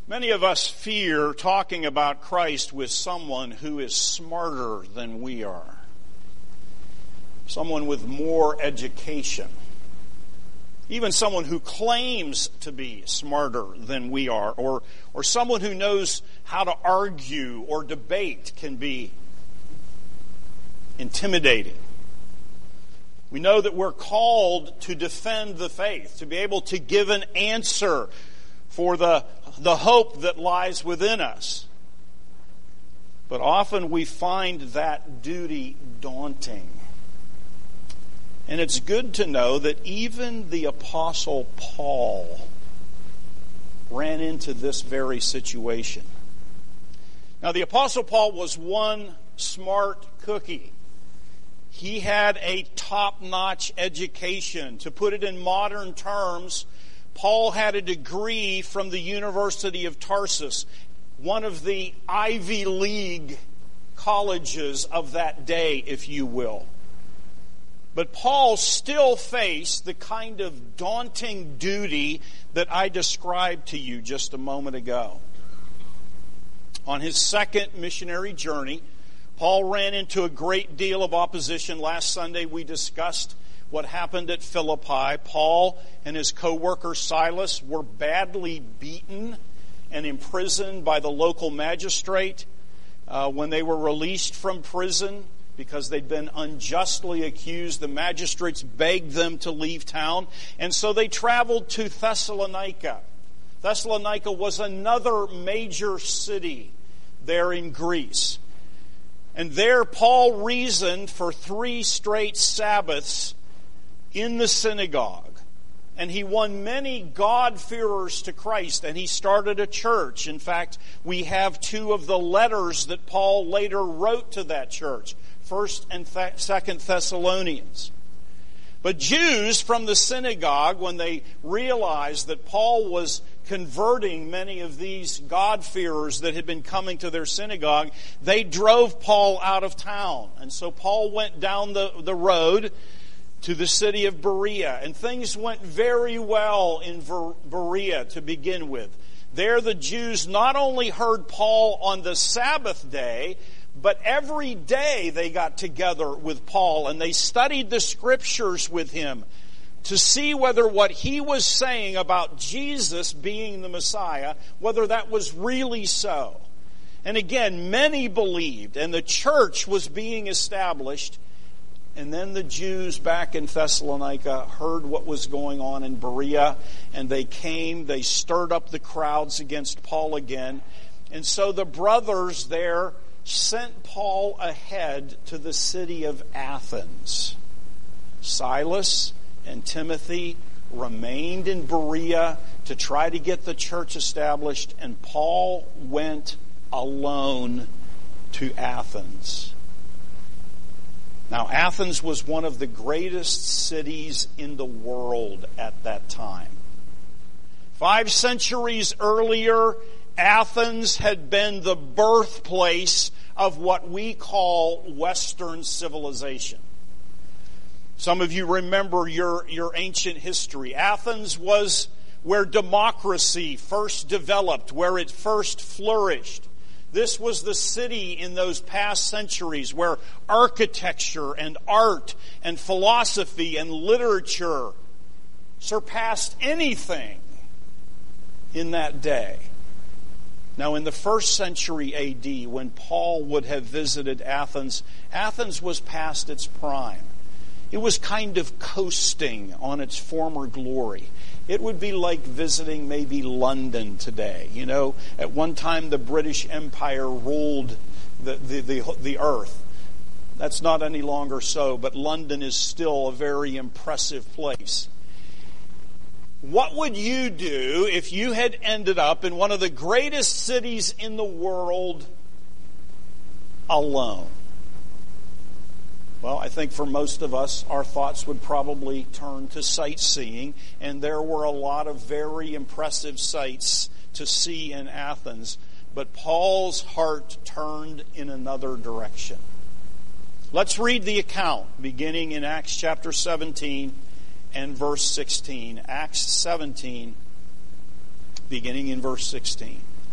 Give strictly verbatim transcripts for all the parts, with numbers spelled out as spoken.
Many of us fear talking about Christ with someone who is smarter than we are. Someone with more education. Even someone who claims to be smarter than we are. Or, or someone who knows how to argue or debate can be intimidating. We know that we're called to defend the faith, to be able to give an answer for the, the hope that lies within us. But often we find that duty daunting. And it's good to know that even the Apostle Paul ran into this very situation. Now, the Apostle Paul was one smart cookie. He had a top-notch education. To put it in modern terms, Paul had a degree from the University of Tarsus, one of the Ivy League colleges of that day, if you will. But Paul still faced the kind of daunting duty that I described to you just a moment ago. On his second missionary journey, Paul ran into a great deal of opposition. Last Sunday we discussed what happened at Philippi. Paul and his co-worker Silas were badly beaten and imprisoned by the local magistrate. Uh, when they were released from prison because they'd been unjustly accused, the magistrates begged them to leave town. And so they traveled to Thessalonica. Thessalonica was another major city there in Greece. And there Paul reasoned for three straight Sabbaths in the synagogue. And he won many God-fearers to Christ, and he started a church. In fact, we have two of the letters that Paul later wrote to that church, First and Second Thessalonians. But Jews from the synagogue, when they realized that Paul was converting many of these God-fearers that had been coming to their synagogue, they drove Paul out of town. And so Paul went down the, the road to the city of Berea, and things went very well in Berea to begin with. There the Jews not only heard Paul on the Sabbath day, but every day they got together with Paul and they studied the Scriptures with him to see whether what he was saying about Jesus being the Messiah, whether that was really so. And again, many believed, and the church was being established. And then the Jews back in Thessalonica heard what was going on in Berea, and they came, they stirred up the crowds against Paul again. And so the brothers there sent Paul ahead to the city of Athens. Silas and Timothy remained in Berea to try to get the church established, and Paul went alone to Athens. Now, Athens was one of the greatest cities in the world at that time. Five centuries earlier, Athens had been the birthplace of what we call Western civilization. Some of you remember your, your ancient history. Athens was where democracy first developed, where it first flourished. This was the city in those past centuries where architecture and art and philosophy and literature surpassed anything in that day. Now, in the first century A D, when Paul would have visited Athens, Athens was past its prime. It was kind of coasting on its former glory. It would be like visiting maybe London today. You know, at one time the British Empire ruled the, the, the, the earth. That's not any longer so, but London is still a very impressive place. What would you do if you had ended up in one of the greatest cities in the world alone? Well, I think for most of us, our thoughts would probably turn to sightseeing, and there were a lot of very impressive sights to see in Athens, but Paul's heart turned in another direction. Let's read the account, beginning in Acts chapter seventeen and verse sixteen. Acts seventeen, beginning in verse sixteen.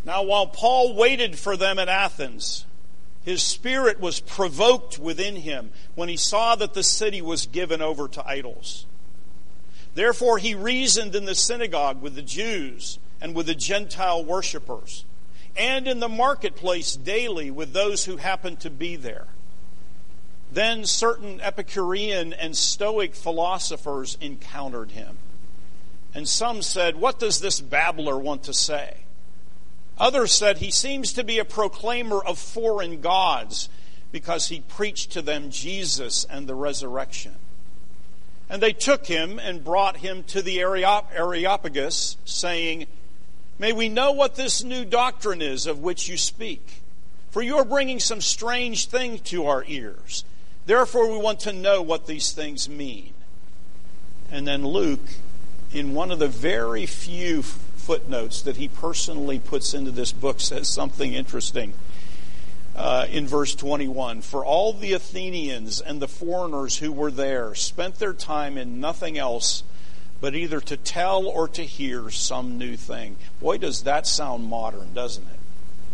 Now, while Paul waited for them at Athens, his spirit was provoked within him when he saw that the city was given over to idols. Therefore he reasoned in the synagogue with the Jews and with the Gentile worshippers, and in the marketplace daily with those who happened to be there. Then certain Epicurean and Stoic philosophers encountered him. And some said, "What does this babbler want to say?" Others said, "He seems to be a proclaimer of foreign gods, because he preached to them Jesus and the resurrection." And they took him and brought him to the Areopagus, saying, "May we know what this new doctrine is of which you speak? For you are bringing some strange thing to our ears. Therefore we want to know what these things mean." And then Luke, in one of the very few footnotes that he personally puts into this book, says something interesting. Uh, in verse twenty-one, "For all the Athenians and the foreigners who were there spent their time in nothing else but either to tell or to hear some new thing." Boy, does that sound modern, doesn't it?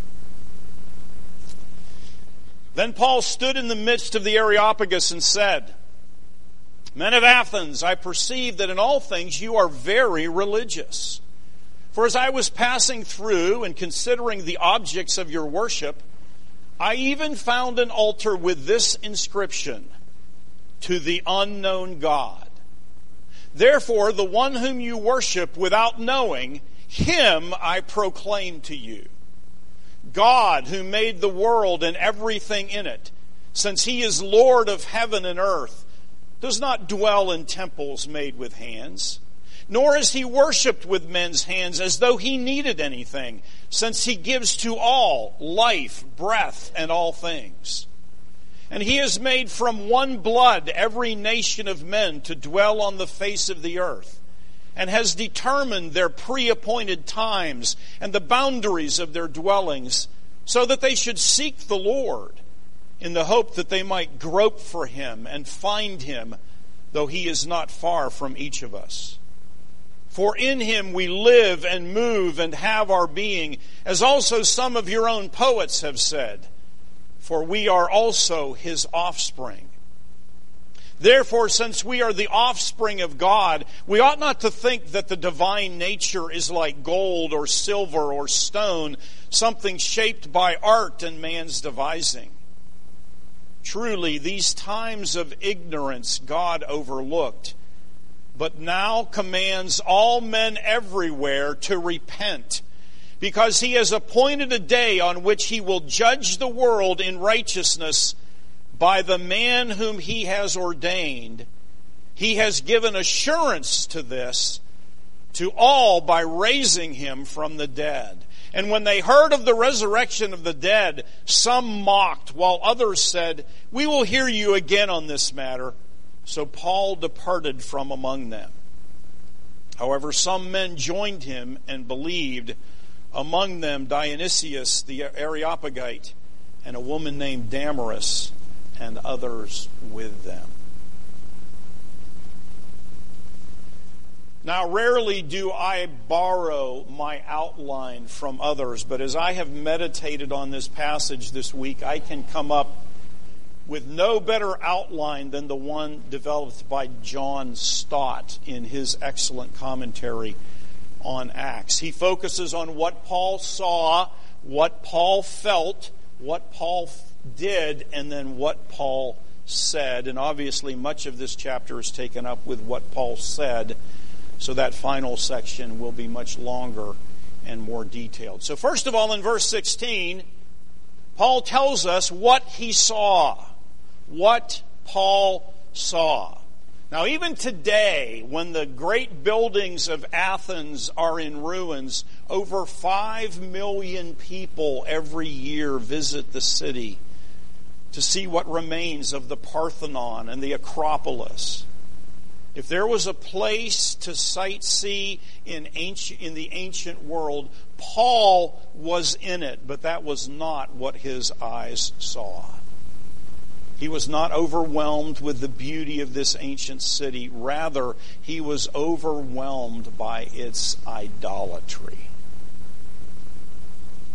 Then Paul stood in the midst of the Areopagus and said, "Men of Athens, I perceive that in all things you are very religious. For as I was passing through and considering the objects of your worship, I even found an altar with this inscription, 'To the unknown God.' Therefore, the one whom you worship without knowing, him I proclaim to you. God, who made the world and everything in it, since he is Lord of heaven and earth, does not dwell in temples made with hands, nor is he worshipped with men's hands as though he needed anything, since he gives to all life, breath, and all things. And he has made from one blood every nation of men to dwell on the face of the earth, and has determined their pre-appointed times and the boundaries of their dwellings, so that they should seek the Lord, in the hope that they might grope for him and find him, though he is not far from each of us. For in him we live and move and have our being, as also some of your own poets have said, for we are also his offspring. Therefore, since we are the offspring of God, we ought not to think that the divine nature is like gold or silver or stone, something shaped by art and man's devising. Truly, these times of ignorance God overlooked, but now commands all men everywhere to repent, because he has appointed a day on which he will judge the world in righteousness by the man whom he has ordained. He has given assurance to this to all by raising him from the dead. And when they heard of the resurrection of the dead, some mocked, while others said, "We will hear you again on this matter." So Paul departed from among them. However, some men joined him and believed, among them Dionysius the Areopagite, and a woman named Damaris, and others with them. Now, rarely do I borrow my outline from others, but as I have meditated on this passage this week, I can come up with no better outline than the one developed by John Stott in his excellent commentary on Acts. He focuses on what Paul saw, what Paul felt, what Paul did, and then what Paul said. And obviously much of this chapter is taken up with what Paul said, so that final section will be much longer and more detailed. So first of all, in verse sixteen, Paul tells us what he saw. What Paul saw. Now, even today, when the great buildings of Athens are in ruins, over five million people every year visit the city to see what remains of the Parthenon and the Acropolis. If there was a place to sightsee in ancient, in the ancient world, Paul was in it, but that was not what his eyes saw. He was not overwhelmed with the beauty of this ancient city. Rather, he was overwhelmed by its idolatry.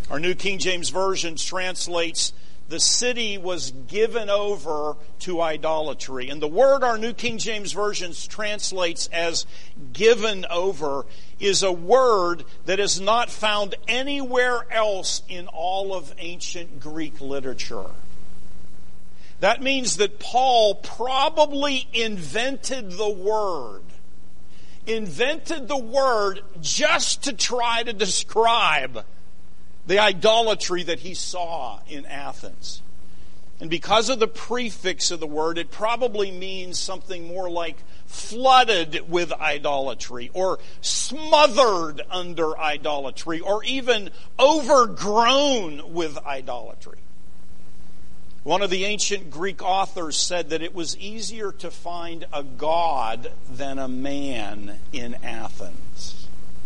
Our New King James Version translates, the city was given over to idolatry. And the word our New King James Version translates as given over is a word that is not found anywhere else in all of ancient Greek literature. That means that Paul probably invented the word. Invented the word just to try to describe the idolatry that he saw in Athens. And because of the prefix of the word, it probably means something more like flooded with idolatry, or smothered under idolatry, or even overgrown with idolatry. One of the ancient Greek authors said that it was easier to find a god than a man in Athens.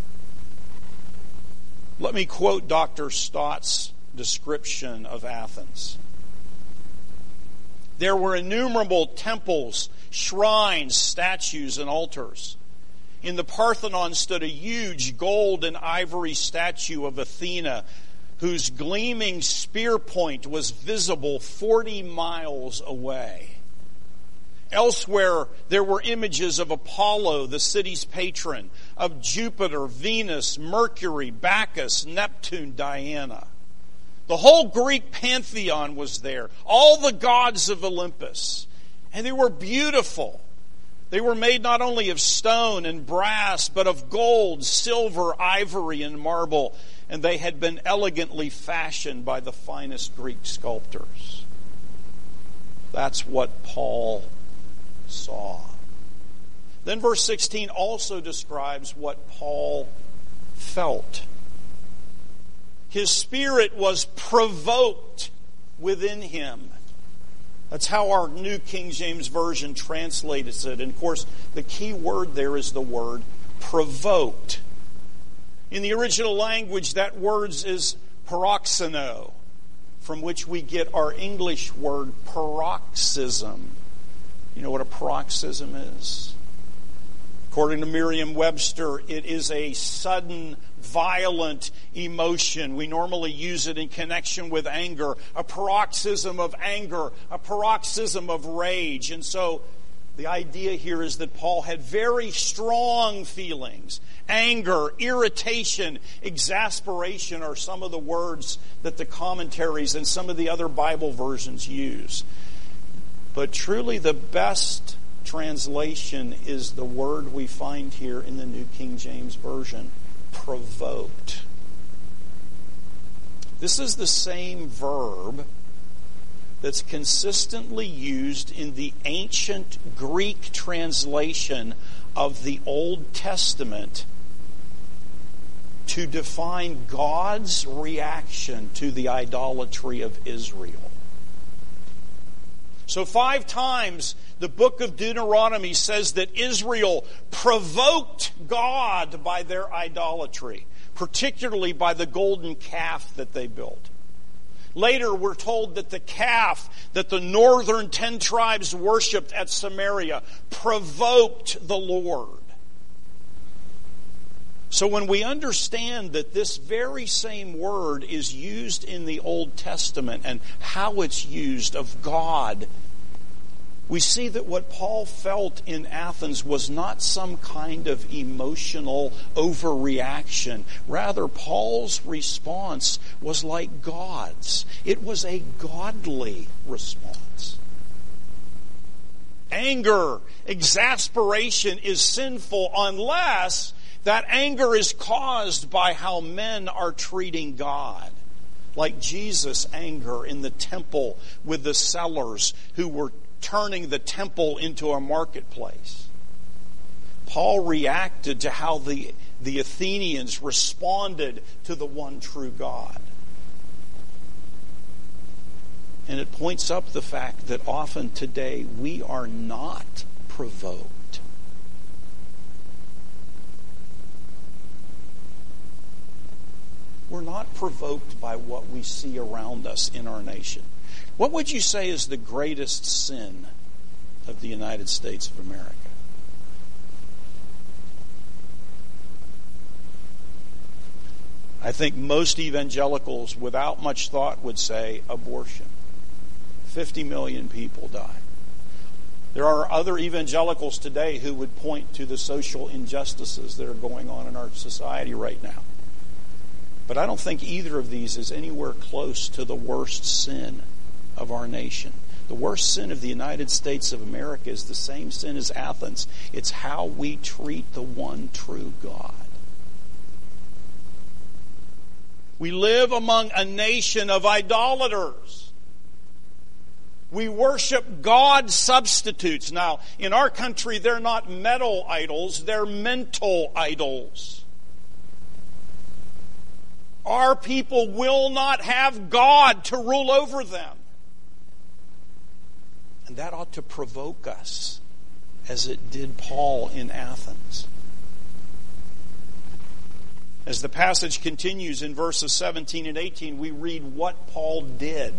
Let me quote Doctor Stott's description of Athens. There were innumerable temples, shrines, statues, and altars. In the Parthenon stood a huge gold and ivory statue of Athena, whose gleaming spear point was visible forty miles away. Elsewhere, there were images of Apollo, the city's patron, of Jupiter, Venus, Mercury, Bacchus, Neptune, Diana. The whole Greek pantheon was there, all the gods of Olympus. And they were beautiful. They were made not only of stone and brass, but of gold, silver, ivory, and marble. And they had been elegantly fashioned by the finest Greek sculptors. That's what Paul saw. Then verse sixteen also describes what Paul felt. His spirit was provoked within him. That's how our New King James Version translates it. And of course, the key word there is the word provoked. In the original language, that word is paroxeno, from which we get our English word paroxysm. You know what a paroxysm is? According to Merriam-Webster, it is a sudden, violent emotion. We normally use it in connection with anger. A paroxysm of anger, a paroxysm of rage. And so the idea here is that Paul had very strong feelings. Anger, irritation, exasperation are some of the words that the commentaries and some of the other Bible versions use. But truly the best translation is the word we find here in the New King James Version, provoked. This is the same verb that's consistently used in the ancient Greek translation of the Old Testament to define God's reaction to the idolatry of Israel. So five times the book of Deuteronomy says that Israel provoked God by their idolatry, particularly by the golden calf that they built. Later, we're told that the calf that the northern ten tribes worshipped at Samaria provoked the Lord. So when we understand that this very same word is used in the Old Testament and how it's used of God, we see that what Paul felt in Athens was not some kind of emotional overreaction. Rather, Paul's response was like God's. It was a godly response. Anger, exasperation is sinful unless that anger is caused by how men are treating God. Like Jesus' anger in the temple with the sellers who were turning the temple into a marketplace. Paul reacted to how the, the Athenians responded to the one true God. And it points up the fact that often today we are not provoked. We're not provoked by what we see around us in our nation. What would you say is the greatest sin of the United States of America? I think most evangelicals, without much thought, would say abortion. fifty million people die. There are other evangelicals today who would point to the social injustices that are going on in our society right now. But I don't think either of these is anywhere close to the worst sin of our nation. The worst sin of the United States of America is the same sin as Athens. It's how we treat the one true God. We live among a nation of idolaters. We worship God substitutes. Now, in our country, they're not metal idols, they're mental idols. Our people will not have God to rule over them. And that ought to provoke us, as it did Paul in Athens. As the passage continues in verses seventeen and eighteen, we read what Paul did.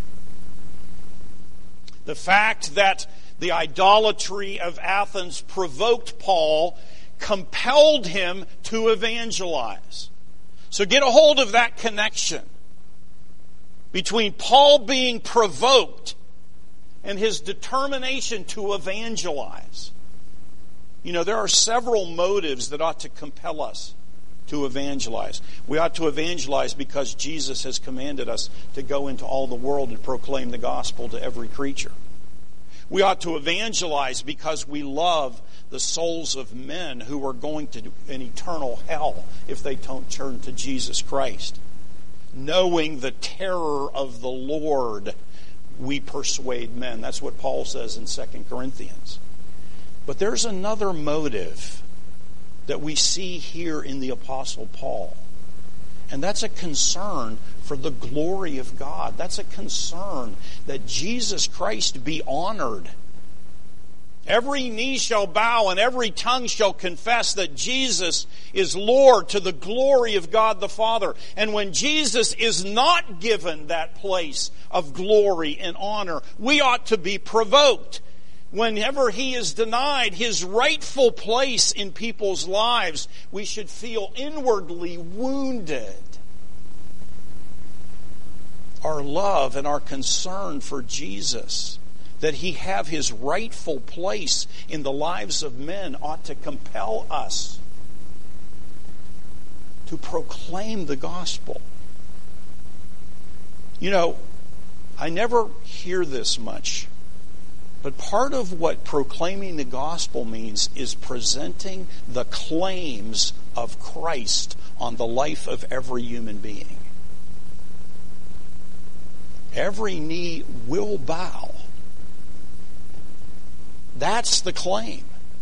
The fact that the idolatry of Athens provoked Paul compelled him to evangelize. So get a hold of that connection between Paul being provoked and his determination to evangelize. You know, there are several motives that ought to compel us to evangelize. We ought to evangelize because Jesus has commanded us to go into all the world and proclaim the gospel to every creature. We ought to evangelize because we love the souls of men who are going to an eternal hell if they don't turn to Jesus Christ. Knowing the terror of the Lord, we persuade men. That's what Paul says in Second Corinthians. But there's another motive that we see here in the Apostle Paul. And that's a concern for the glory of God. That's a concern that Jesus Christ be honored. Every knee shall bow and every tongue shall confess that Jesus is Lord to the glory of God the Father. And when Jesus is not given that place of glory and honor, we ought to be provoked. Whenever he is denied his rightful place in people's lives, we should feel inwardly wounded. Our love and our concern for Jesus, that he have his rightful place in the lives of men, ought to compel us to proclaim the gospel. You know, I never hear this much, but part of what proclaiming the gospel means is presenting the claims of Christ on the life of every human being. Every knee will bow. That's the claim.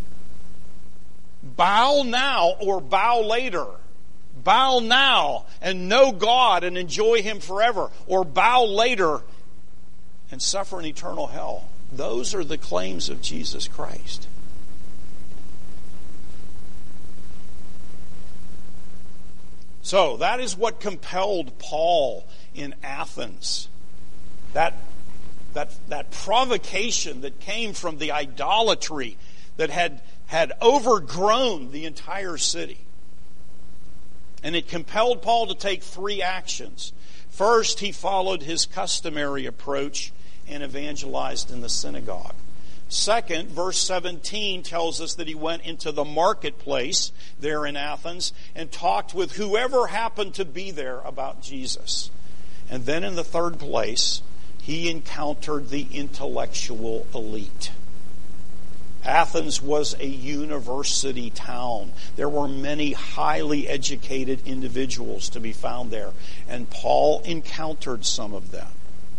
Bow now or bow later. Bow now and know God and enjoy him forever. Or bow later and suffer an eternal hell. Those are the claims of Jesus Christ. So that is what compelled Paul in Athens. That, that, that provocation that came from the idolatry that had, had overgrown the entire city. And it compelled Paul to take three actions. First, he followed his customary approach and evangelized in the synagogue. Second, verse seventeen tells us that he went into the marketplace there in Athens and talked with whoever happened to be there about Jesus. And then in the third place, he encountered the intellectual elite. Athens was a university town. There were many highly educated individuals to be found there, and Paul encountered some of them.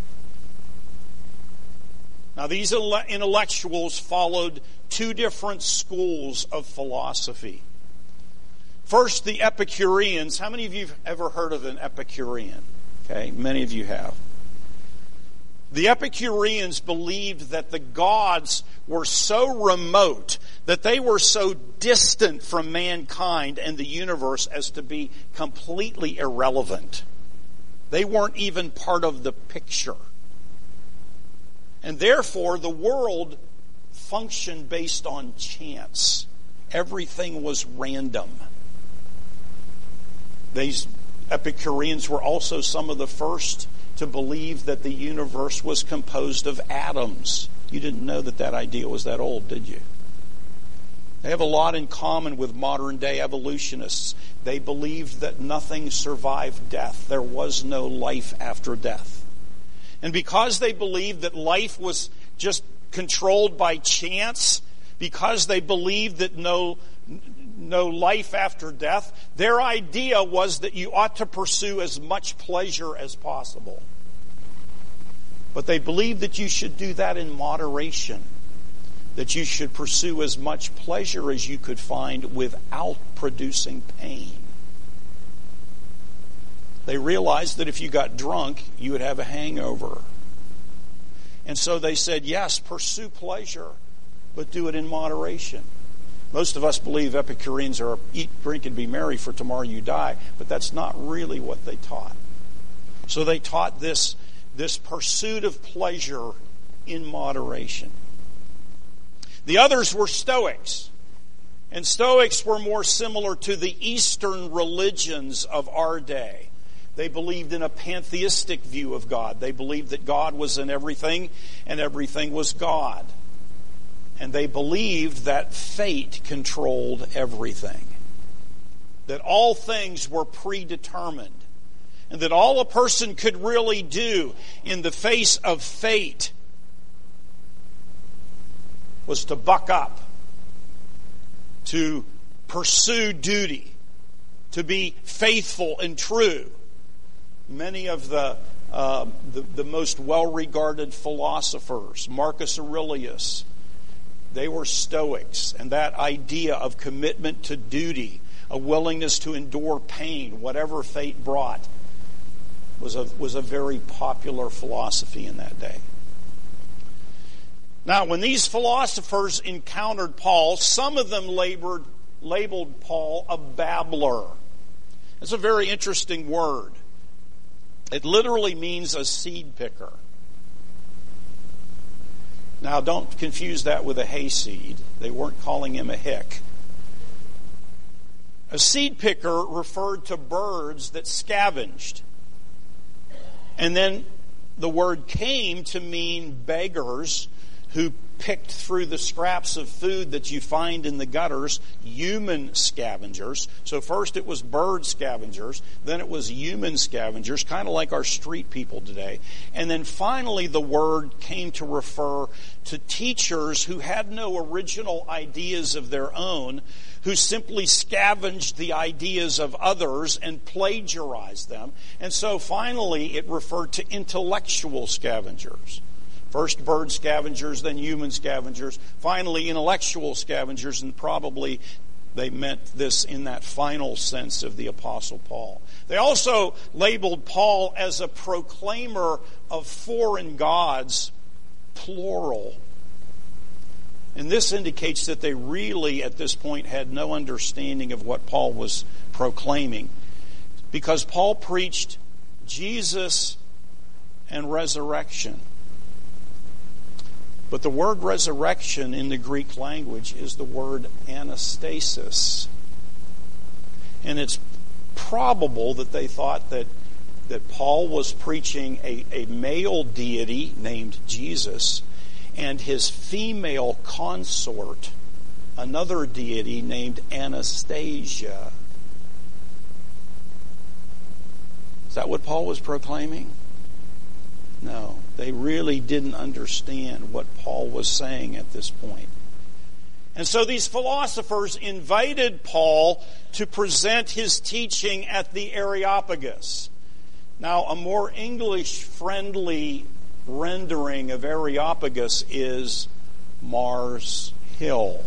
Now, these intellectuals followed two different schools of philosophy. First, the Epicureans. How many of you have ever heard of an Epicurean? Okay, many of you have. The Epicureans believed that the gods were so remote, that they were so distant from mankind and the universe as to be completely irrelevant. They weren't even part of the picture. And therefore, the world functioned based on chance. Everything was random. These Epicureans were also some of the first to believe that the universe was composed of atoms. You didn't know that that idea was that old, did you? They have a lot in common with modern-day evolutionists. They believed that nothing survived death. There was no life after death. And because they believed that life was just controlled by chance, because they believed that no, no life after death, their idea was that you ought to pursue as much pleasure as possible. But they believed that you should do that in moderation, that you should pursue as much pleasure as you could find without producing pain. They realized that if you got drunk, you would have a hangover. And so they said, yes, pursue pleasure, but do it in moderation. Most of us believe Epicureans are eat, drink, and be merry, for tomorrow you die, but that's not really what they taught. So they taught this, this pursuit of pleasure in moderation. The others were Stoics. And Stoics were more similar to the Eastern religions of our day. They believed in a pantheistic view of God. They believed that God was in everything and everything was God. And they believed that fate controlled everything. That all things were predetermined. And that all a person could really do in the face of fate was to buck up, to pursue duty, to be faithful and true. Many of the, uh, the, the most well-regarded philosophers, Marcus Aurelius, they were Stoics. And that idea of commitment to duty, a willingness to endure pain, whatever fate brought, was a, was a very popular philosophy in that day. Now, when these philosophers encountered Paul, some of them labored, labeled Paul a babbler. It's a very interesting word. It literally means a seed picker. Now, don't confuse that with a hayseed. They weren't calling him a hick. A seed picker referred to birds that scavenged. And then the word came to mean beggars who picked through the scraps of food that you find in the gutters, human scavengers. So first it was bird scavengers, then it was human scavengers, kind of like our street people today. And then finally the word came to refer to teachers who had no original ideas of their own, who simply scavenged the ideas of others and plagiarized them. And so finally it referred to intellectual scavengers. First bird scavengers, then human scavengers, finally intellectual scavengers, and probably they meant this in that final sense of the Apostle Paul. They also labeled Paul as a proclaimer of foreign gods, plural. And this indicates that they really, at this point, had no understanding of what Paul was proclaiming. Because Paul preached Jesus and resurrection. But the word resurrection in the Greek language is the word anastasis. And it's probable that they thought that, that Paul was preaching a, a male deity named Jesus and his female consort, another deity named Anastasia. Is that what Paul was proclaiming? No, they really didn't understand what Paul was saying at this point. And so these philosophers invited Paul to present his teaching at the Areopagus. Now, a more English-friendly rendering of Areopagus is Mars Hill.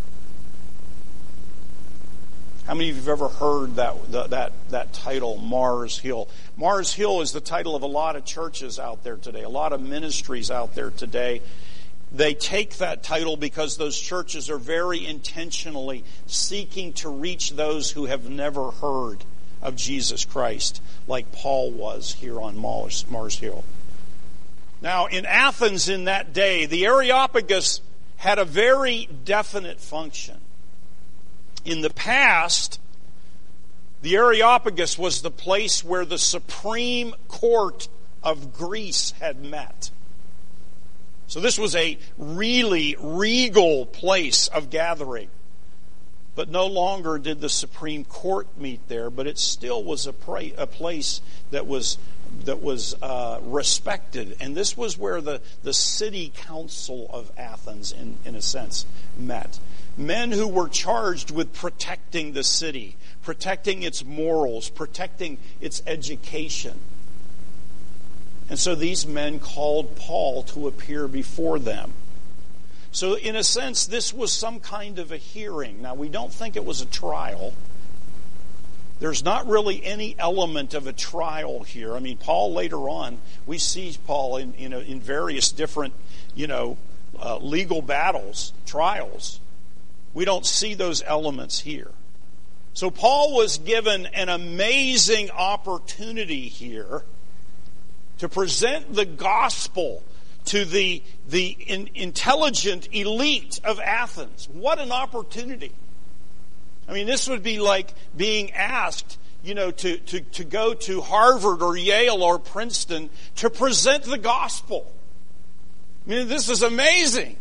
How many of you have ever heard that, that, that title, Mars Hill? Mars Hill is the title of a lot of churches out there today, a lot of ministries out there today. They take that title because those churches are very intentionally seeking to reach those who have never heard of Jesus Christ, like Paul was here on Mars, Mars Hill. Now, in Athens in that day, the Areopagus had a very definite function. In the past, The Areopagus was the place where the Supreme Court of Greece had met. So this was a really regal place of gathering. But no longer did the Supreme Court meet there, but it still was a, pra- a place that was that was uh, respected. And this was where the, the city council of Athens, in, in a sense, met. Men who were charged with protecting the city, protecting its morals, protecting its education. And so these men called Paul to appear before them. So in a sense, this was some kind of a hearing. Now, we don't think it was a trial. There's not really any element of a trial here. I mean, Paul later on, we see Paul in, you know, in various different, you know, uh, legal battles, trials. We don't see those elements here. So Paul was given an amazing opportunity here to present the gospel to the, the in, intelligent elite of Athens. What an opportunity. I mean, this would be like being asked, you know, to, to, to go to Harvard or Yale or Princeton to present the gospel. I mean, this is amazing.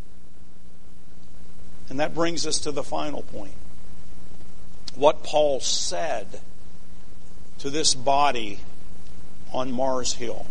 And that brings us to the final point. What Paul said to this body on Mars Hill.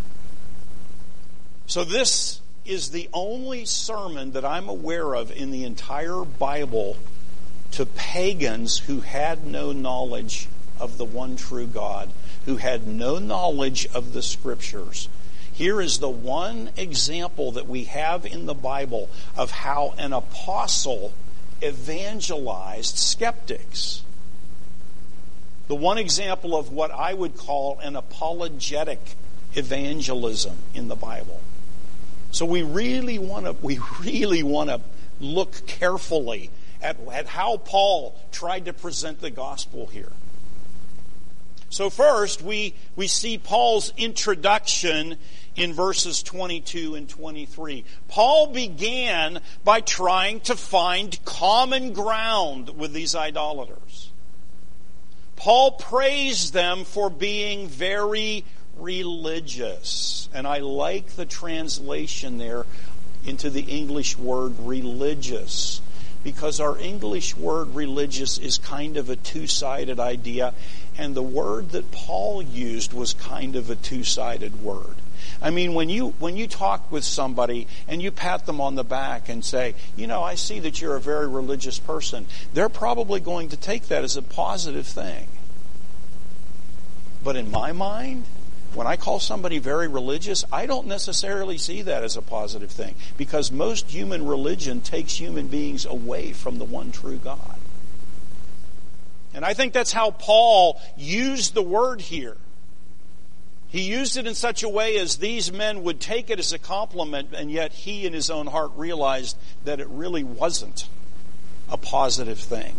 So this is the only sermon that I'm aware of in the entire Bible to pagans who had no knowledge of the one true God, who had no knowledge of the Scriptures. Here is the one example that we have in the Bible of how an apostle evangelized skeptics. The one example of what I would call an apologetic evangelism in the Bible. So we really want to we really want to look carefully at, at how Paul tried to present the gospel here. So first, we, we see Paul's introduction in verses twenty-two and twenty-three. Paul began by trying to find common ground with these idolaters. Paul praised them for being very religious. And I like the translation there into the English word religious, because our English word religious is kind of a two-sided idea, and the word that Paul used was kind of a two-sided word. I mean, when you when you talk with somebody and you pat them on the back and say, you know, I see that you're a very religious person, they're probably going to take that as a positive thing. But in my mind, when I call somebody very religious, I don't necessarily see that as a positive thing, because most human religion takes human beings away from the one true God. And I think that's how Paul used the word here. He used it in such a way as these men would take it as a compliment, and yet he in his own heart realized that it really wasn't a positive thing.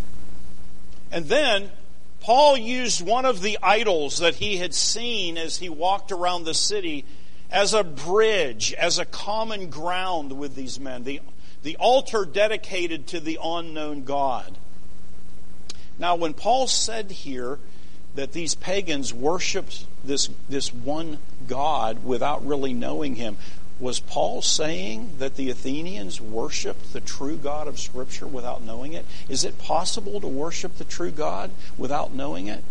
And then Paul used one of the idols that he had seen as he walked around the city as a bridge, as a common ground with these men. The, the altar dedicated to the unknown God. Now, when Paul said here that these pagans worshipped this, this one God without really knowing him, was Paul saying that the Athenians worshiped the true God of Scripture without knowing it? Is it possible to worship the true God without knowing it?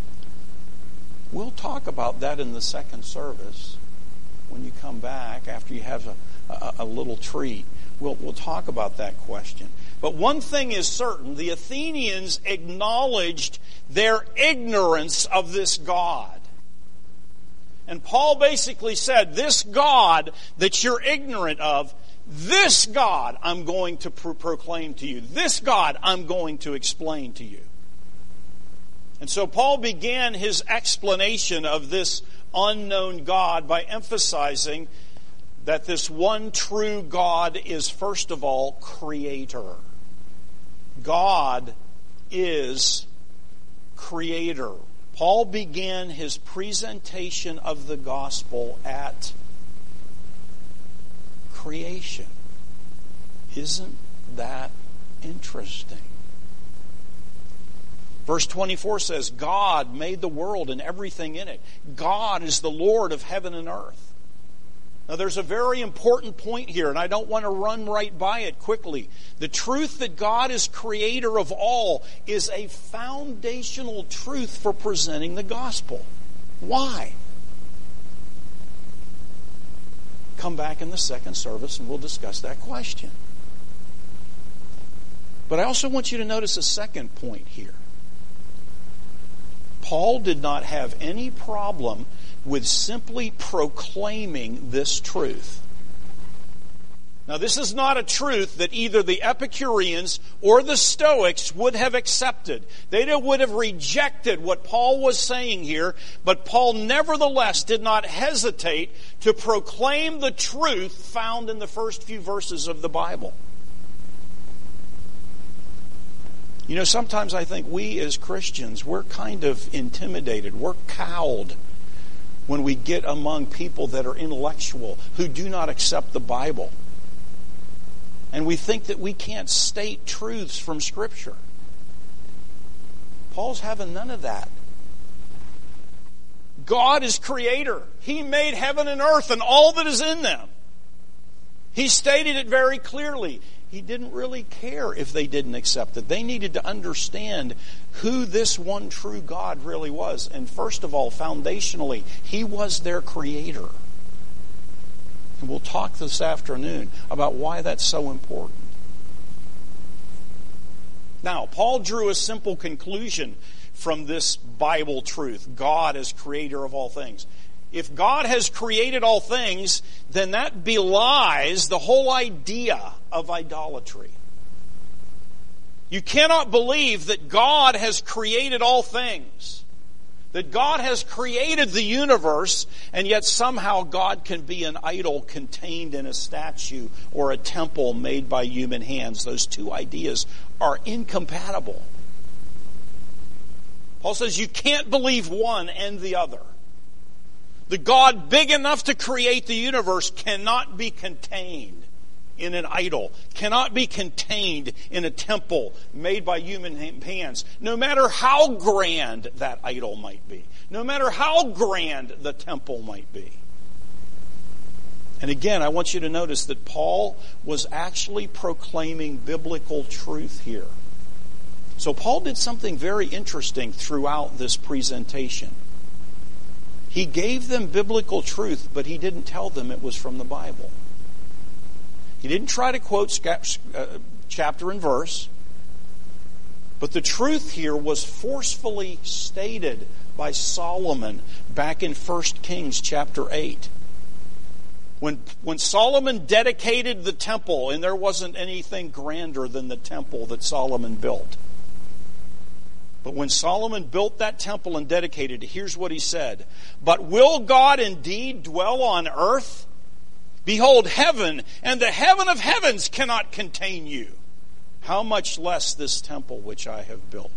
We'll talk about that in the second service when you come back after you have a, a, a little treat. We'll, we'll talk about that question. But one thing is certain, the Athenians acknowledged their ignorance of this God. And Paul basically said, this God that you're ignorant of, this God I'm going to pro- proclaim to you. This God I'm going to explain to you. And so Paul began his explanation of this unknown God by emphasizing that this one true God is, first of all, creator. God is creator. Paul began his presentation of the gospel at creation. Isn't that interesting? Verse twenty-four says, God made the world and everything in it. God is the Lord of heaven and earth. Now there's a very important point here, and I don't want to run right by it quickly. The truth that God is creator of all is a foundational truth for presenting the gospel. Why? Come back in the second service and we'll discuss that question. But I also want you to notice a second point here. Paul did not have any problem with simply proclaiming this truth. Now, this is not a truth that either the Epicureans or the Stoics would have accepted. They would have rejected what Paul was saying here, but Paul nevertheless did not hesitate to proclaim the truth found in the first few verses of the Bible. You know, sometimes I think we as Christians, we're kind of intimidated, we're cowed when we get among people that are intellectual, who do not accept the Bible. And we think that we can't state truths from Scripture. Paul's having none of that. God is creator. He made heaven and earth and all that is in them. He stated it very clearly. He didn't really care if they didn't accept it. They needed to understand who this one true God really was. And first of all, foundationally, He was their creator. And we'll talk this afternoon about why that's so important. Now, Paul drew a simple conclusion from this Bible truth. God is creator of all things. If God has created all things, then that belies the whole idea of idolatry. You cannot believe that God has created all things, that God has created the universe, and yet somehow God can be an idol contained in a statue or a temple made by human hands. Those two ideas are incompatible. Paul says you can't believe one and the other. The God big enough to create the universe cannot be contained in an idol, cannot be contained in a temple made by human hands, no matter how grand that idol might be, no matter how grand the temple might be. And again, I want you to notice that Paul was actually proclaiming biblical truth here. So Paul did something very interesting throughout this presentation. He gave them biblical truth, but he didn't tell them it was from the Bible. He didn't try to quote chapter and verse, but the truth here was forcefully stated by Solomon back in First Kings chapter eight. When, when Solomon dedicated the temple, and there wasn't anything grander than the temple that Solomon built. But when Solomon built that temple and dedicated it, here's what he said. But will God indeed dwell on earth? Behold, heaven and the heaven of heavens cannot contain you. How much less this temple which I have built?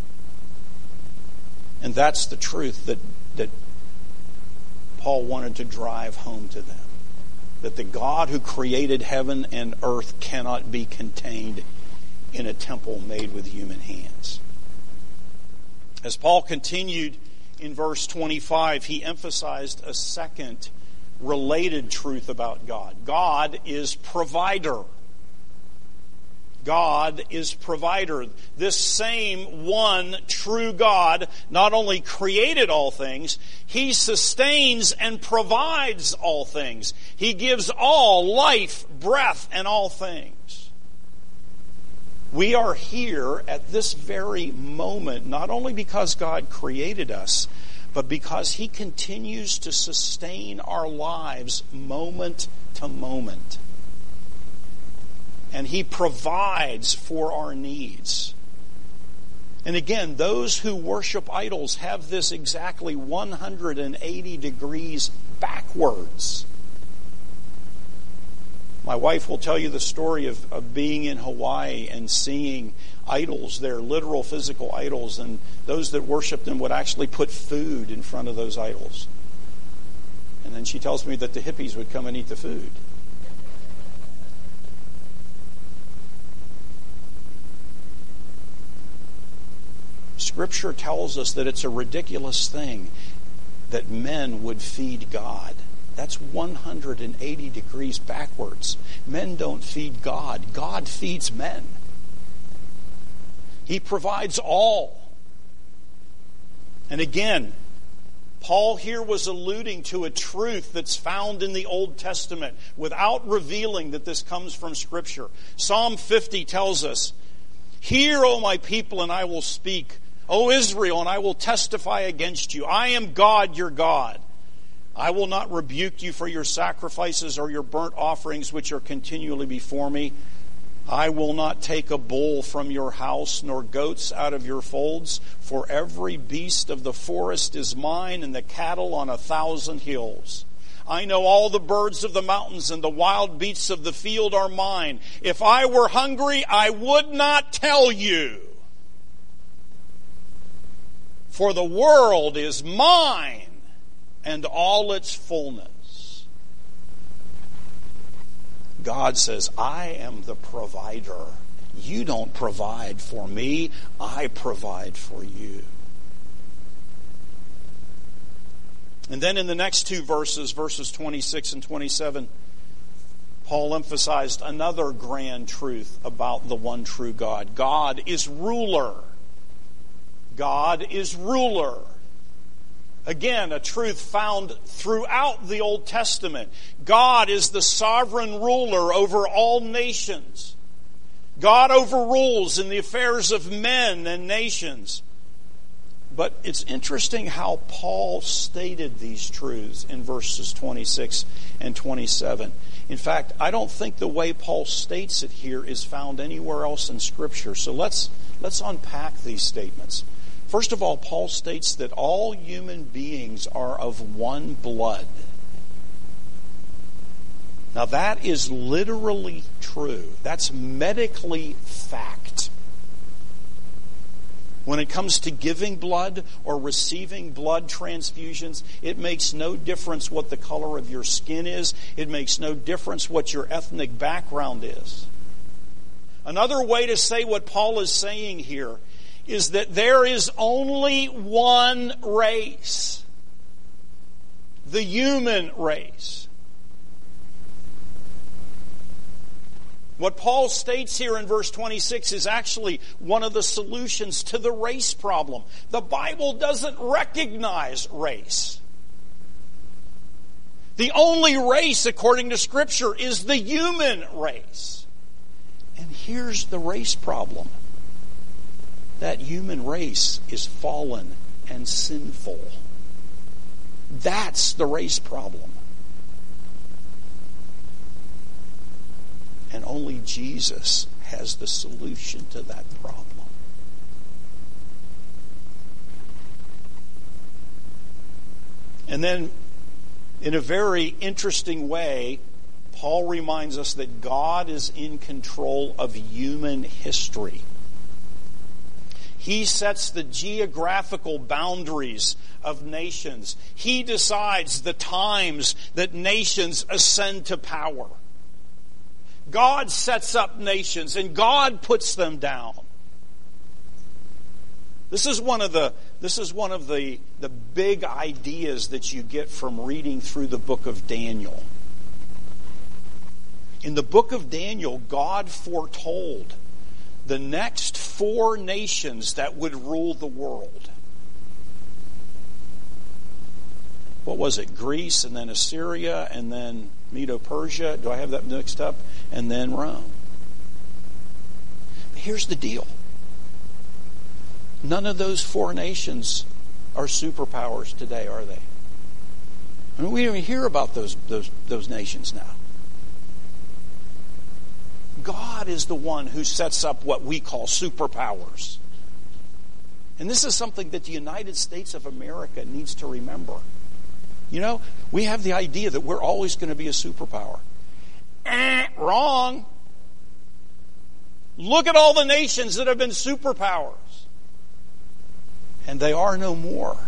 And that's the truth that, that Paul wanted to drive home to them. That the God who created heaven and earth cannot be contained in a temple made with human hands. As Paul continued in verse twenty-five, he emphasized a second related truth about God. God is provider. God is provider. This same one true God not only created all things, He sustains and provides all things. He gives all life, breath, and all things. We are here at this very moment, not only because God created us, but because He continues to sustain our lives moment to moment. And He provides for our needs. And again, those who worship idols have this exactly one hundred eighty degrees backwards. My wife will tell you the story of, of being in Hawaii and seeing idols there, literal physical idols, and those that worship them would actually put food in front of those idols. And then she tells me that the hippies would come and eat the food. Scripture tells us that it's a ridiculous thing that men would feed God. That's one hundred eighty degrees backwards. Men don't feed God. God feeds men. He provides all. And again, Paul here was alluding to a truth that's found in the Old Testament without revealing that this comes from Scripture. Psalm fifty tells us, "Hear, O my people, and I will speak. O Israel, and I will testify against you. I am God, your God. I will not rebuke you for your sacrifices or your burnt offerings which are continually before me. I will not take a bull from your house, nor goats out of your folds, for every beast of the forest is mine, and the cattle on a thousand hills. I know all the birds of the mountains, and the wild beasts of the field are mine. If I were hungry, I would not tell you. For the world is mine, and all its fullness." God says, I am the provider. You don't provide for me. I provide for you. And then in the next two verses, verses twenty-six and twenty-seven, Paul emphasized another grand truth about the one true God. God is ruler. God is ruler. Again, a truth found throughout the Old Testament. God is the sovereign ruler over all nations. God overrules in the affairs of men and nations. But it's interesting how Paul stated these truths in verses twenty-six and twenty-seven. In fact, I don't think the way Paul states it here is found anywhere else in Scripture. So let's let's unpack these statements. First of all, Paul states that all human beings are of one blood. Now that is literally true. That's medically fact. When it comes to giving blood or receiving blood transfusions, it makes no difference what the color of your skin is. It makes no difference what your ethnic background is. Another way to say what Paul is saying here is that there is only one race, the human race. What Paul states here in verse twenty-six is actually one of the solutions to the race problem. The Bible doesn't recognize race. The only race, according to Scripture, is the human race. And here's the race problem. That human race is fallen and sinful. That's the race problem. And only Jesus has the solution to that problem. And then, in a very interesting way, Paul reminds us that God is in control of human history. He sets the geographical boundaries of nations. He decides the times that nations ascend to power. God sets up nations and God puts them down. This is one of the this is one of the, the big ideas that you get from reading through the book of Daniel. In the book of Daniel, God foretold the next four nations that would rule the world. What was it? Greece, and then Assyria, and then Medo-Persia. Do I have that mixed up? And then Rome. But here's the deal. None of those four nations are superpowers today, are they? I mean, we don't even hear about those, those, those nations now. God is the one who sets up what we call superpowers. And this is something that the United States of America needs to remember. You know, we have the idea that we're always going to be a superpower. Eh, wrong. Look at all the nations that have been superpowers. And they are no more.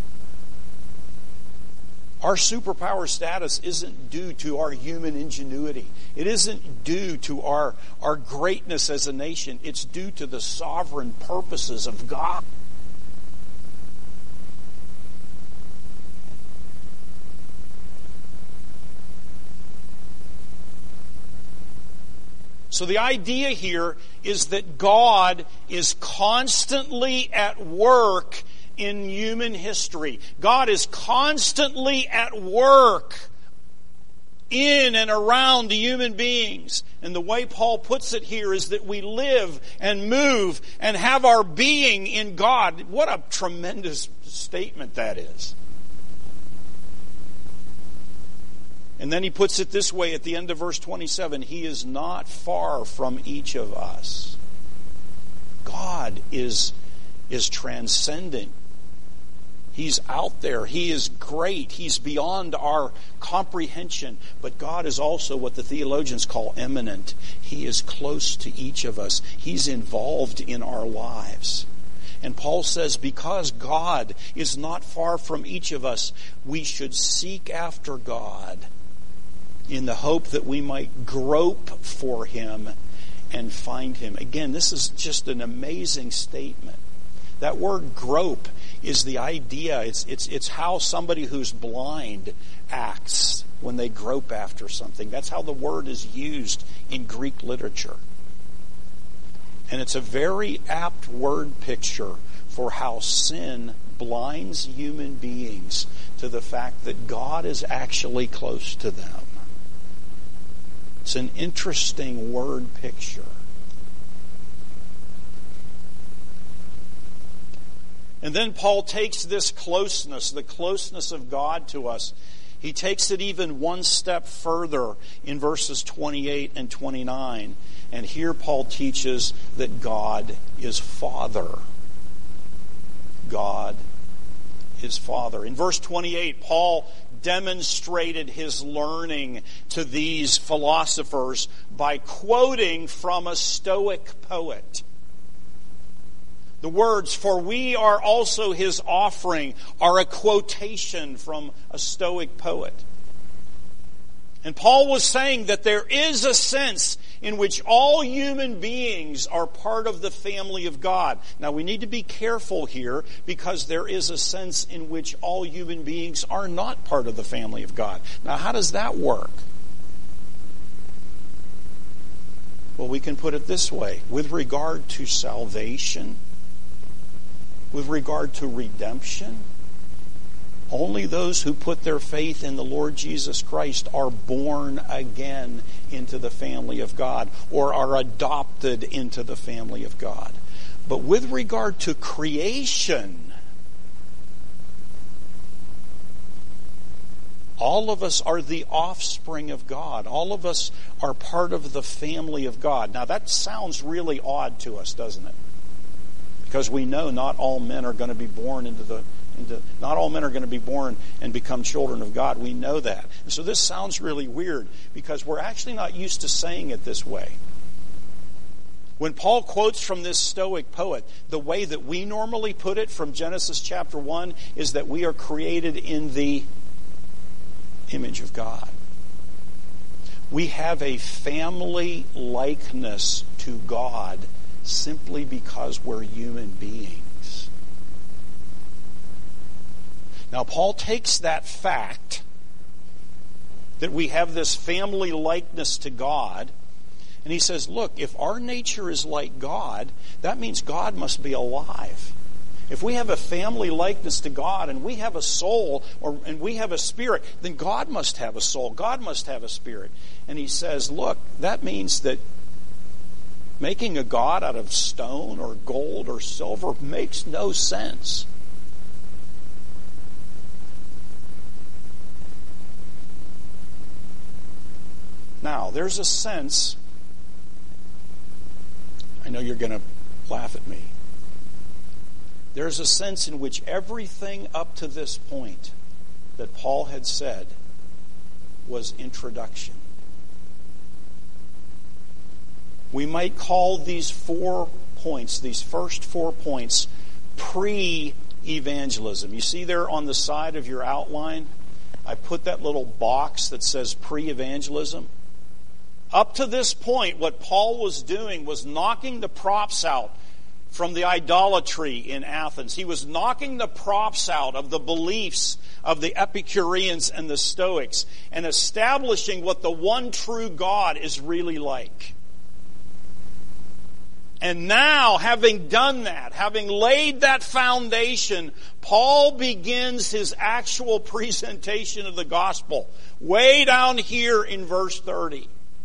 Our superpower status isn't due to our human ingenuity. It isn't due to our, our greatness as a nation. It's due to the sovereign purposes of God. So the idea here is that God is constantly at work in human history. God is constantly at work in and around the human beings. And the way Paul puts it here is that we live and move and have our being in God. What a tremendous statement that is. And then he puts it this way at the end of verse twenty-seven. He is not far from each of us. God is, is transcendent. He's out there. He is great. He's beyond our comprehension. But God is also what the theologians call immanent. He is close to each of us. He's involved in our lives. And Paul says, because God is not far from each of us, we should seek after God in the hope that we might grope for Him and find Him. Again, this is just an amazing statement. That word grope is the idea. It's, it's, it's how somebody who's blind acts when they grope after something. That's how the word is used in Greek literature. And it's a very apt word picture for how sin blinds human beings to the fact that God is actually close to them. It's an interesting word picture. And then Paul takes this closeness, the closeness of God to us, he takes it even one step further in verses twenty-eight and twenty-nine. And here Paul teaches that God is Father. God is Father. In verse twenty-eight, Paul demonstrated his learning to these philosophers by quoting from a Stoic poet. The words, "For we are also His offering," are a quotation from a Stoic poet. And Paul was saying that there is a sense in which all human beings are part of the family of God. Now we need to be careful here, because there is a sense in which all human beings are not part of the family of God. Now how does that work? Well, we can put it this way. With regard to salvation, with regard to redemption, only those who put their faith in the Lord Jesus Christ are born again into the family of God, or are adopted into the family of God. But with regard to creation, all of us are the offspring of God. All of us are part of the family of God. Now that sounds really odd to us, doesn't it? Because we know not all men are going to be born into the, into, not all men are going to be born and become children of God. We know that. And so this sounds really weird, because we're actually not used to saying it this way. When Paul quotes from this Stoic poet, the way that we normally put it from Genesis chapter one is that we are created in the image of God. We have a family likeness to God simply because we're human beings. Now, Paul takes that fact that we have this family likeness to God, and he says, look, if our nature is like God, that means God must be alive. If we have a family likeness to God, and we have a soul, or and we have a spirit, then God must have a soul. God must have a spirit. And he says, look, that means that making a god out of stone or gold or silver makes no sense. Now, there's a sense, I know you're going to laugh at me, there's a sense in which everything up to this point that Paul had said was introduction. We might call these four points, these first four points, pre-evangelism. You see there on the side of your outline, I put that little box that says pre-evangelism. Up to this point, what Paul was doing was knocking the props out from the idolatry in Athens. He was knocking the props out of the beliefs of the Epicureans and the Stoics and establishing what the one true God is really like. And now, having done that, having laid that foundation, Paul begins his actual presentation of the gospel, way down here in verse thirty.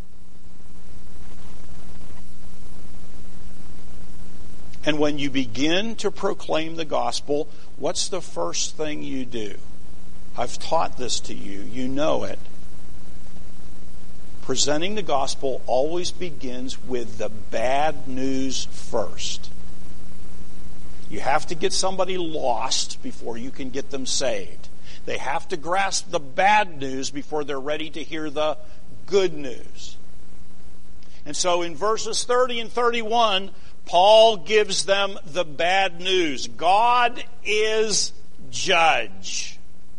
And when you begin to proclaim the gospel, what's the first thing you do? I've taught this to you. You know it. Presenting the gospel always begins with the bad news first. You have to get somebody lost before you can get them saved. They have to grasp the bad news before they're ready to hear the good news. And so in verses thirty and thirty-one, Paul gives them the bad news. God is judge.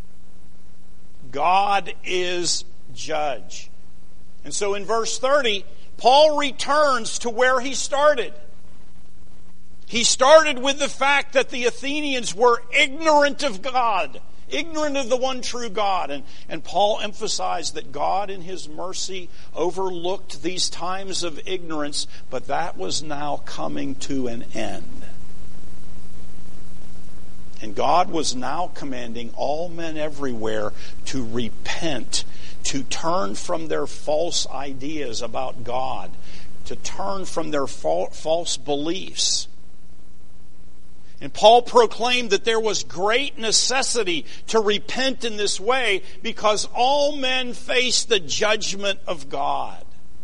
God is judge. And so in verse thirty, Paul returns to where he started. He started with the fact that the Athenians were ignorant of God, ignorant of the one true God. And, and Paul emphasized that God in his mercy overlooked these times of ignorance, but that was now coming to an end. And God was now commanding all men everywhere to repent, to turn from their false ideas about God, to turn from their false beliefs. And Paul proclaimed that there was great necessity to repent in this way because all men face the judgment of God.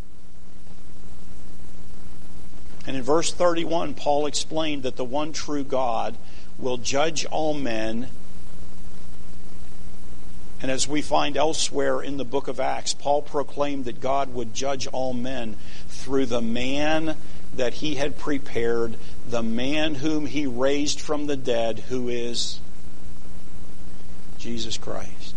And in verse thirty-one, Paul explained that the one true God will judge all men. And as we find elsewhere in the book of Acts, Paul proclaimed that God would judge all men through the man that he had prepared, the man whom he raised from the dead, who is Jesus Christ.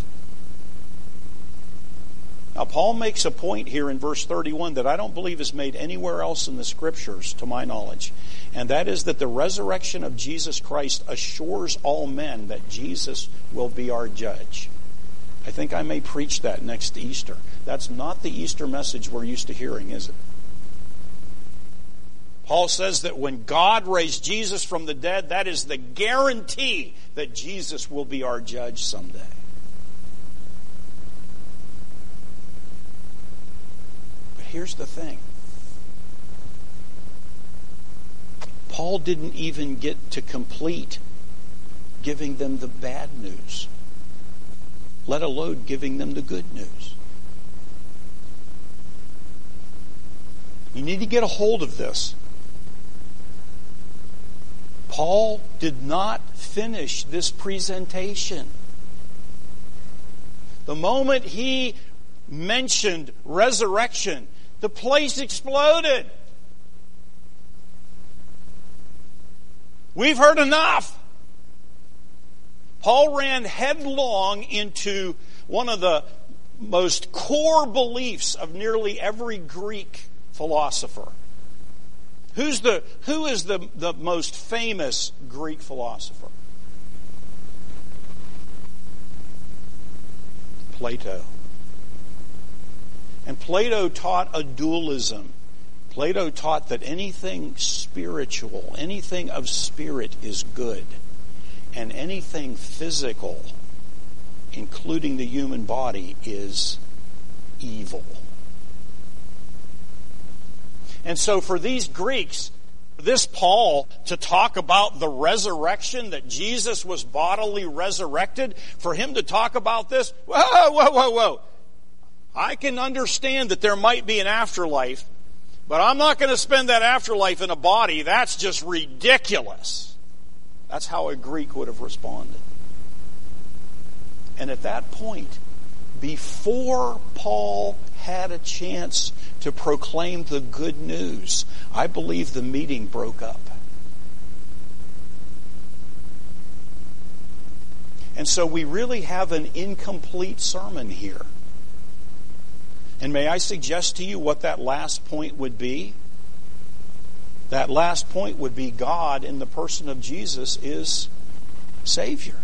Now, Paul makes a point here in verse thirty-one that I don't believe is made anywhere else in the Scriptures, to my knowledge. And that is that the resurrection of Jesus Christ assures all men that Jesus will be our judge. I think I may preach that next Easter. That's not the Easter message we're used to hearing, is it? Paul says that when God raised Jesus from the dead, that is the guarantee that Jesus will be our judge someday. But here's the thing. Paul didn't even get to complete giving them the bad news, let alone giving them the good news. You need to get a hold of this. Paul did not finish this presentation. The moment he mentioned resurrection, the place exploded. We've heard enough. Paul ran headlong into one of the most core beliefs of nearly every Greek philosopher. Who's the, who is the, the most famous Greek philosopher? Plato. And Plato taught a dualism. Plato taught that anything spiritual, anything of spirit is good, and anything physical, including the human body, is evil. And so for these Greeks, this Paul to talk about the resurrection, that Jesus was bodily resurrected, for him to talk about this, whoa, whoa, whoa, whoa. I can understand that there might be an afterlife, but I'm not going to spend that afterlife in a body. That's just ridiculous. That's how a Greek would have responded. And at that point, before Paul had a chance to proclaim the good news, I believe the meeting broke up. And so we really have an incomplete sermon here. And may I suggest to you what that last point would be? That last point would be God in the person of Jesus is Savior.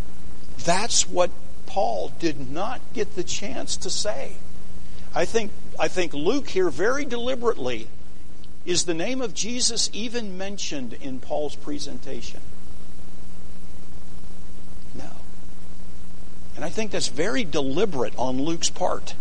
That's what Paul did not get the chance to say. I think I think Luke here very deliberately, is the name of Jesus even mentioned in Paul's presentation? No. And I think that's very deliberate on Luke's part.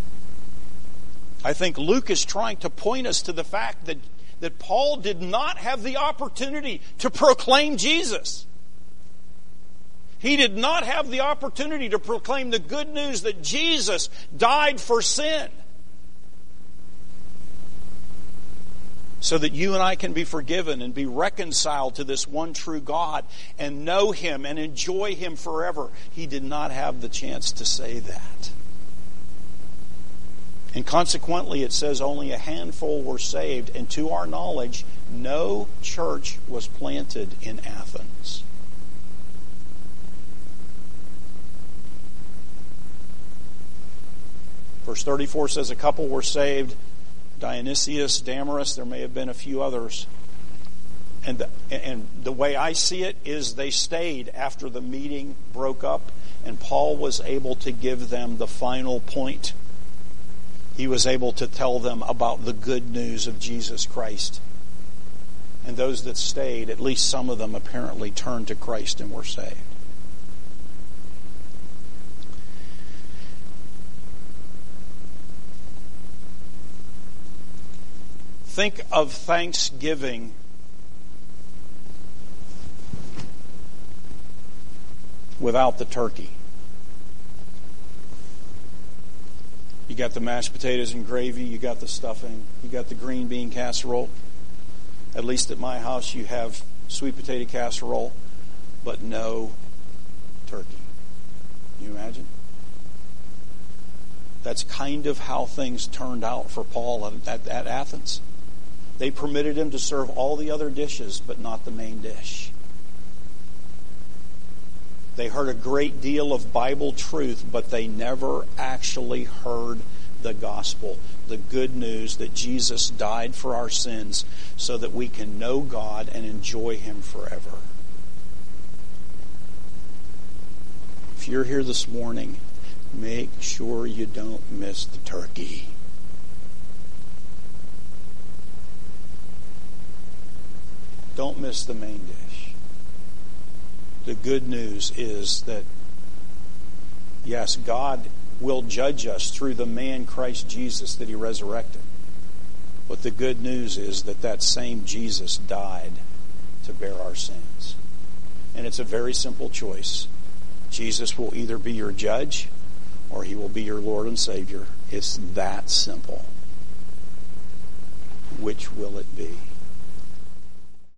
I think Luke is trying to point us to the fact that, that Paul did not have the opportunity to proclaim Jesus. He did not have the opportunity to proclaim the good news that Jesus died for sin, so that you and I can be forgiven and be reconciled to this one true God and know Him and enjoy Him forever. He did not have the chance to say that. And consequently, it says only a handful were saved, and to our knowledge, no church was planted in Athens. Verse thirty-four says a couple were saved. Dionysius, Damaris, there may have been a few others. And the, and the way I see it is they stayed after the meeting broke up, and Paul was able to give them the final point. He was able to tell them about the good news of Jesus Christ. And those that stayed, at least some of them apparently turned to Christ and were saved. Think of Thanksgiving without the turkey. You got the mashed potatoes and gravy, you got the stuffing, you got the green bean casserole. At least at my house you have sweet potato casserole, but no turkey. Can you imagine? That's kind of how things turned out for Paul at, at, at Athens. They permitted him to serve all the other dishes, but not the main dish. They heard a great deal of Bible truth, but they never actually heard the gospel, the good news that Jesus died for our sins so that we can know God and enjoy Him forever. If you're here this morning, make sure you don't miss the turkey. Don't miss the main dish. The good news is that, yes, God will judge us through the man Christ Jesus that He resurrected. But the good news is that that same Jesus died to bear our sins. And it's a very simple choice. Jesus will either be your judge or He will be your Lord and Savior. It's that simple. Which will it be?